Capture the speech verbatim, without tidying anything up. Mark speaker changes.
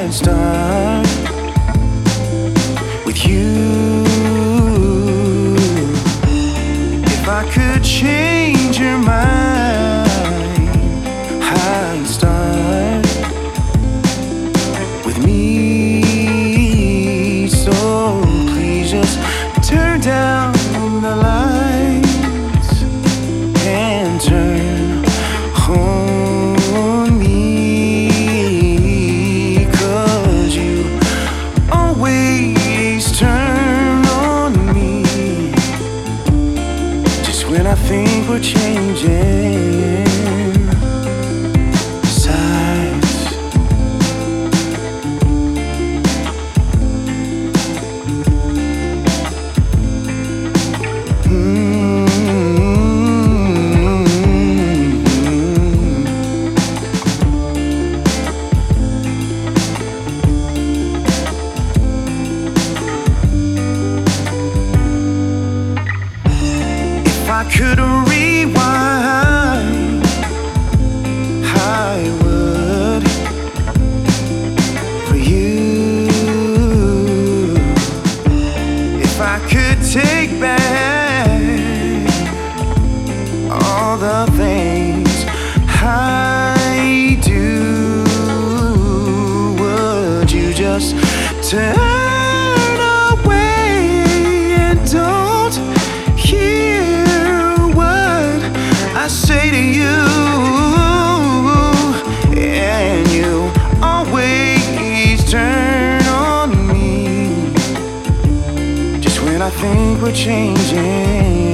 Speaker 1: I'd start with you. If I could change your mind, I'd start with me. So please just turn down the lights and turn on me, 'cause you always turn on me just when I think we're changing sides. If I could rewind, I would for you. If I could take back all the things I do, would you just turn away and don't hear what I say to you? And you always turn on me just when I think we're changing